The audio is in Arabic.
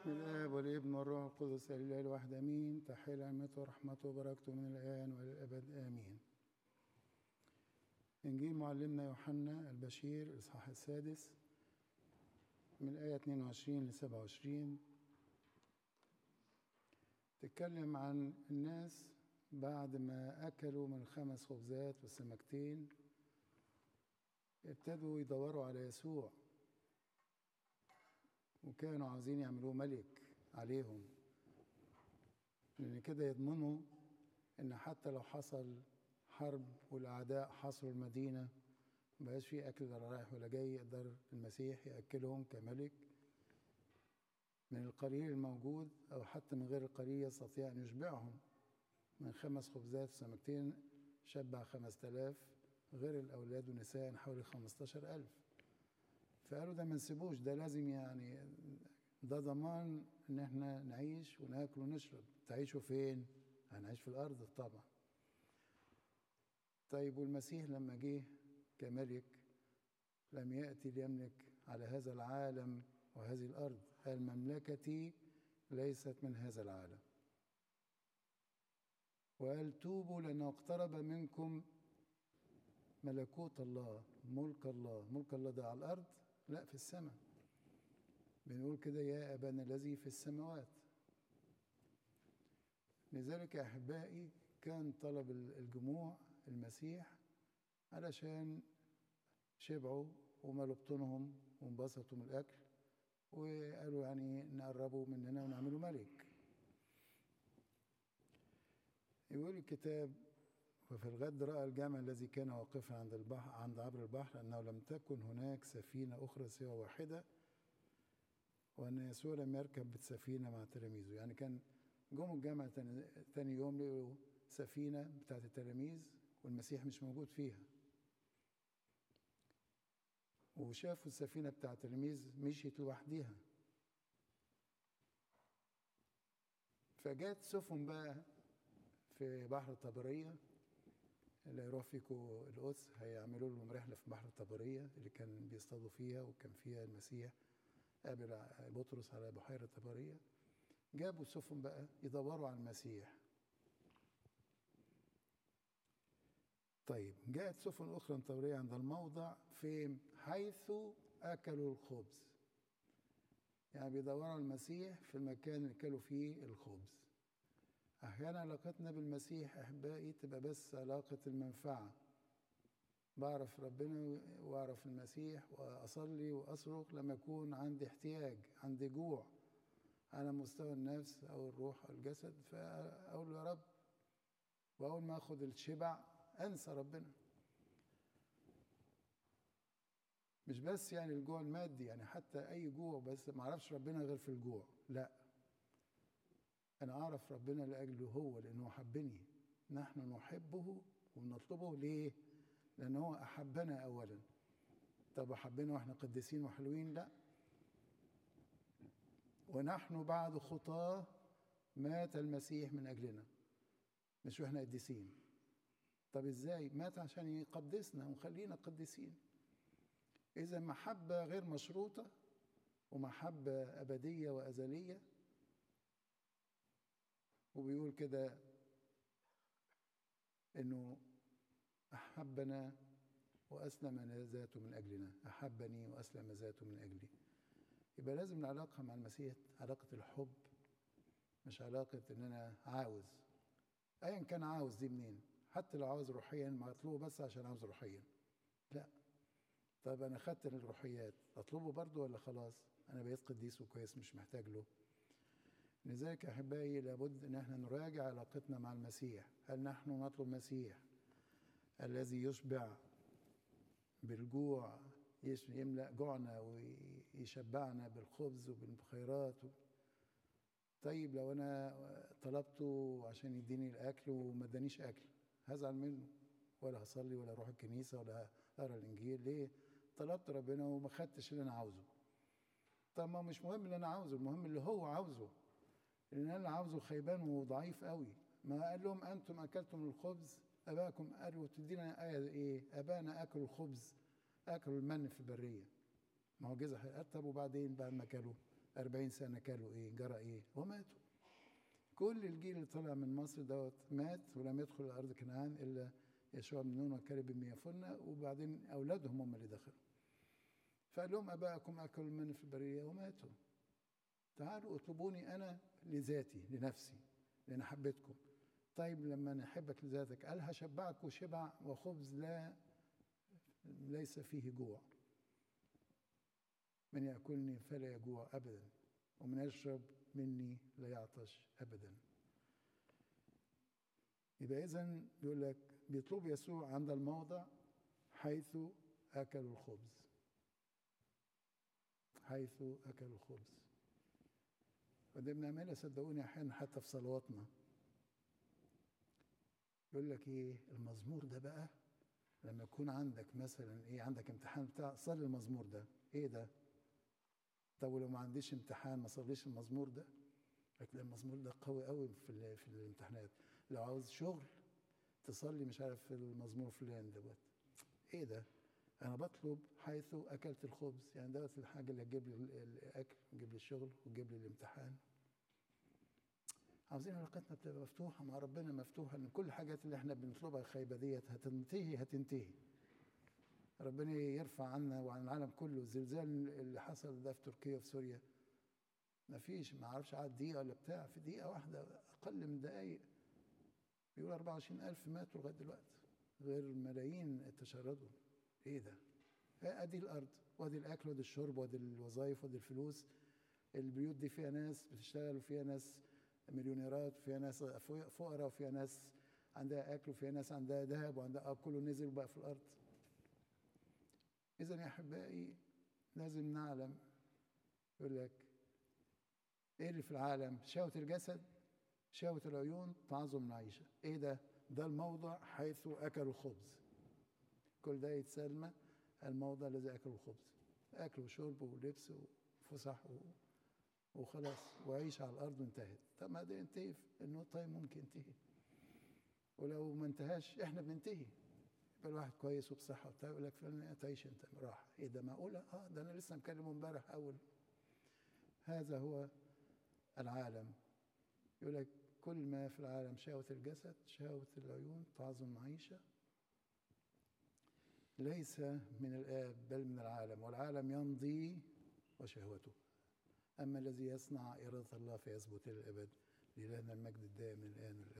باسم الآب والابن والروح القدس الإله الواحد آمين. تحل نعمته ورحمته وبركته من الآن والأبد آمين. إنجيل معلمنا يوحنا البشير الإصحاح السادس من الآية 22 ل 27 تتكلم عن الناس بعد ما أكلوا من 5 خبزات والسمكتين ابتدوا يدوروا على يسوع، وكانوا عاوزين يعملوه ملك عليهم، لأن كده يضمنوا إن حتى لو حصل حرب والأعداء حصروا المدينة مبقاش فيه أكل ولا رايح ولا جاي، يقدر المسيح يأكلهم كملك من القليل الموجود، أو حتى من غير القليل يستطيع أن يشبعهم. من 5 خبزات وسمكتين شبع 5000، غير الأولاد والنساء حوالي 15,000. فقالوا ده ما نسيبوش، ده لازم يعني ده ضمان ان احنا نعيش وناكل ونشرب. تعيشوا فين؟ هنعيش في الارض طبعا. طيب والمسيح لما جه كملك لم يأتي ليملك على هذا العالم وهذه الارض، قال مملكتي ليست من هذا العالم، وقال توبوا لانه اقترب منكم ملكوت الله، ملك الله. ملك الله ده على الارض؟ لا، في السماء. بنقول كده يا أبانا الذي في السماوات. لذلك يا أحبائي كان طلب الجموع المسيح علشان شبعوا وملوا بطونهم وانبسطوا من الأكل، وقالوا يعني نقربوا مننا ونعملوا ملك. يقول الكتاب وفي الغد رأى الجمع الذي كان واقفا عند البحر، عند عبر البحر، أنه لم تكن هناك سفينة أخرى سوى واحدة، وأن يسوع لم يركب بالسفينة مع تلاميذه. يعني كان جم الجامعة تاني يوم لقوا سفينة بتاعت التلاميذ والمسيح مش موجود فيها، وشافوا السفينة بتاعت التلاميذ مشيت لوحديها. فجات سفن بقى في بحر طبرية، اللي يروح فيكم القدس هيعملوا لهم رحلة في بحر طبرية اللي كان بيصطادوا فيها، وكان فيها المسيح قابل بطرس على بحيرة طبرية. جابوا سفن بقى يدوروا على المسيح. طيب جاءت سفن أخرى طورية عند الموضع في حيث أكلوا الخبز، يعني بيدوروا على المسيح في المكان اللي أكلوا فيه الخبز. أحيانا علاقتنا بالمسيح أحبائي تبقى بس علاقة المنفعة، بعرف ربنا وأعرف المسيح وأصلي وأصرخ لما يكون عندي احتياج، عندي جوع على مستوى النفس أو الروح أو الجسد، فأقول له يا رب، وأول ما أخذ الشبع أنسى ربنا. مش بس يعني الجوع المادي، يعني حتى أي جوع، بس ما أعرفش ربنا غير في الجوع، لا، أنا أعرف ربنا لأجله هو، لأنه حبني. نحن نحبه ونطلبه ليه؟ لأنه هو أحبنا أولا. طب أحبنا وإحنا قديسين وحلوين؟ لا، ونحن بعد خطاه مات المسيح من أجلنا، مش وإحنا قديسين. طب إزاي؟ مات عشان يقدسنا ونخلينا قديسين. إذا محبة غير مشروطة ومحبة أبدية وأزلية. وبيقول كده إنه أحبنا وأسلم ذاته من أجلنا، أحبني وأسلم ذاته من أجلي. يبقى لازم العلاقة مع المسيح علاقة الحب، مش علاقة إن أنا عاوز. أيا كان عاوز دي منين؟ حتى لو عاوز روحيا ما أطلبه بس عشان عاوز روحيا، لا. طب أنا خدت الروحيات، أطلبه برضو ولا خلاص أنا بقيت قديس وكويس مش محتاج له؟ لذلك أحبائي لابد أن احنا نراجع علاقتنا مع المسيح. هل نحن نطلب المسيح الذي يشبع بالجوع، يملأ جوعنا ويشبعنا بالخبز وبالخيرات؟ طيب لو أنا طلبته عشان يديني الأكل وما ادانيش أكل، هزعل منه ولا هصلي ولا أروح الكنيسة ولا أقرأ الإنجيل؟ ليه؟ طلبت ربنا وما خدتش اللي أنا عاوزه. طب ما مش مهم اللي أنا عاوزه، المهم اللي هو عاوزه، لأن أنا عاوزه خيبان وضعيف قوي. ما قال لهم أنتم أكلتم الخبز أباكم، قالوا تدينا آية إيه؟ أبانا أكلوا الخبز، أكلوا المن في البرية، معجزة. طب وبعدين بعد ما أكلوا 40 سنة كانوا إيه؟ جرى إيه؟ وماتوا. كل الجيل اللي طلع من مصر دوت مات ولم يدخل الأرض كنعان إلا يشوع بن نون وكالب بن يفنة، وبعدين أولادهم هم اللي دخلوا. فقال لهم أباءكم أكلوا المن في البرية وماتوا. تعالوا اطلبوني أنا لذاتي لنفسي لأن حبيتكم. طيب لما نحبك لذاتك قال هشبعك وشبع وخبز ليس فيه جوع. من يأكلني فلا يجوع أبدا، ومن يشرب مني لا يعطش أبدا. يبقى إذن بيقول لك بيطلب يسوع عند الموضع حيث أكلوا الخبز، حيث أكلوا الخبز. وده بنعملها صدقوني أحيانا حتى في صلواتنا. يقول لك إيه المزمور ده بقى لما يكون عندك مثلا إيه عندك امتحان بتاع صلي المزمور ده. إيه ده؟ طب ولو ما عنديش امتحان ما صليش المزمور ده؟ لكن المزمور ده قوي قوي في الامتحانات. لو عاوز شغل تصلي مش عارف في المزمور فلان دوت. ايه ده؟ انا بطلب حيث اكلت الخبز، يعني دوت الحاجه اللي تجيب لي الاكل وتجيب لي الشغل وتجيب لي الامتحان. عاوزين علاقتنا تبقى مفتوحه مع ربنا، مفتوحه ان كل الحاجات اللي احنا بنطلبها الخايبه ديت هتنتهي. ربنا يرفع عنا وعن العالم كله. الزلزال اللي حصل ده في تركيا وفي سوريا ما فيش ما اعرفش قعد دقيقه ولا بتاع، في دقيقه واحده اقل من دقايق بيقول 24,000 ماتوا لغايه دلوقتي، غير ملايين تشردوا. ايه ده؟ ادي الارض وادي الاكل وادي الشرب وادي الوظائف وادي الفلوس. البيوت دي فيها ناس بتشتغل وفيها ناس مليونيرات وفيها ناس فقراء وفيها ناس عندها اكل وفيها ناس عندها ذهب وعندها كله نزل وبقى في الارض. اذا يا احبائي لازم نعلم. يقول لك ايه اللي في العالم؟ شهوة الجسد، شهوة العيون، تعظم العيشة. ايه ده؟ ده الموضع حيث اكلوا الخبز. كل ده يتسمى الموضع الذي اكلوا الخبز. اكل وشرب ولبس وفسح وخلاص وعيش على الارض وانتهت. طب ما ده ينتهي انه طيب ممكن ينتهي، ولو ما انتهاش احنا بننتهي. يبقى الواحد كويس وبصحه وبتاع يقول لك فلان تعيش انت راح. ايه ده معقوله؟ ده انا لسه مكلمه امبارح اول. هذا هو العالم. يقول لك كل ما في العالم شهوة الجسد، شهوة العيون، تعظم المعيشة، ليس من الآب بل من العالم، والعالم يمضي وشهوته، أما الذي يصنع إرادة الله فيثبت إلى الأبد. لإلهنا المجد الدائم من الآن